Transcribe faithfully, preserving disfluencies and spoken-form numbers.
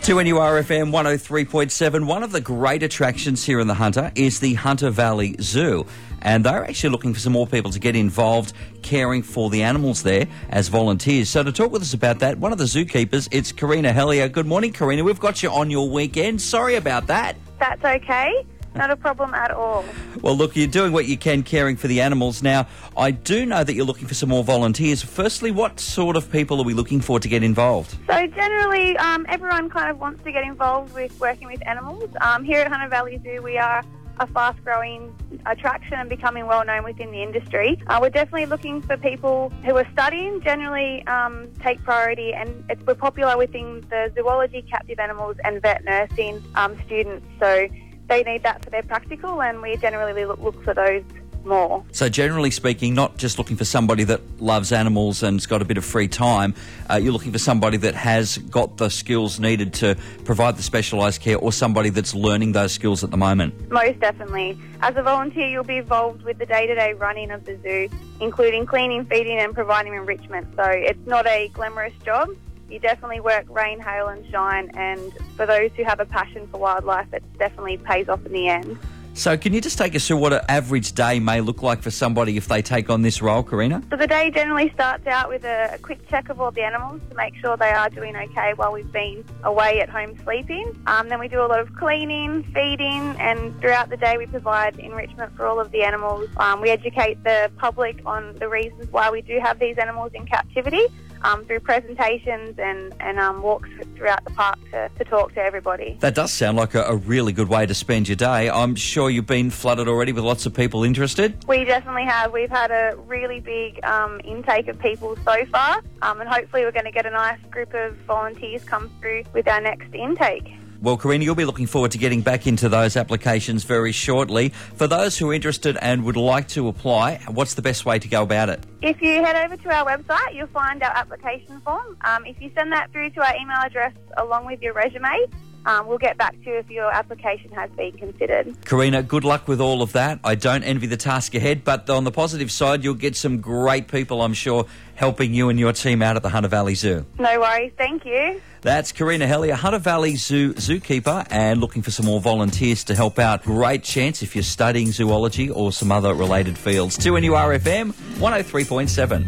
two N U R F M one oh three point seven. One of the great attractions here in the Hunter is the Hunter Valley Zoo. And they're actually looking for some more people to get involved caring for the animals there as volunteers. So to talk with us about that, one of the zookeepers, it's Karina Hellier. Good morning, Karina. We've got you on your weekend. Sorry about that. That's okay. Not a problem at all. Well, look, you're doing what you can caring for the animals. Now, I do know that you're looking for some more volunteers. Firstly, what sort of people are we looking for to get involved? So generally, um, everyone kind of wants to get involved with working with animals. Um, here at Hunter Valley Zoo, we are a fast-growing attraction and becoming well-known within the industry. Uh, we're definitely looking for people who are studying, generally um, take priority, and it's, we're popular within the zoology, captive animals and vet nursing um, students. So they need that for their practical, and we generally look, look for those more. So generally speaking, not just looking for somebody that loves animals and's got a bit of free time, uh, you're looking for somebody that has got the skills needed to provide the specialised care, or somebody that's learning those skills at the moment. Most definitely. As a volunteer, you'll be involved with the day-to-day running of the zoo, including cleaning, feeding and providing enrichment. So it's not a glamorous job. You definitely work rain, hail and shine, and for those who have a passion for wildlife, it definitely pays off in the end. So can you just take us through what an average day may look like for somebody if they take on this role, Karina? So the day generally starts out with a, a quick check of all the animals to make sure they are doing okay while we've been away at home sleeping. Um, then we do a lot of cleaning, feeding, and throughout the day we provide enrichment for all of the animals. Um, we educate the public on the reasons why we do have these animals in captivity. Um, through presentations and, and um, walks throughout the park to, to talk to everybody. That does sound like a, a really good way to spend your day. I'm sure you've been flooded already with lots of people interested. We definitely have. We've had a really big um, intake of people so far, um, and hopefully we're going to get a nice group of volunteers come through with our next intake. Well, Karina, you'll be looking forward to getting back into those applications very shortly. For those who are interested and would like to apply, what's the best way to go about it? If you head over to our website, you'll find our application form. Um, if you send that through to our email address along with your resume, um, we'll get back to you if your application has been considered. Karina, good luck with all of that. I don't envy the task ahead, but on the positive side, you'll get some great people, I'm sure, helping you and your team out at the Hunter Valley Zoo. No worries. Thank you. That's Karina Hellier, Hunter Valley Zoo zookeeper, and looking for some more volunteers to help out. Great chance if you're studying zoology or some other related fields. two N U R F M one oh three point seven.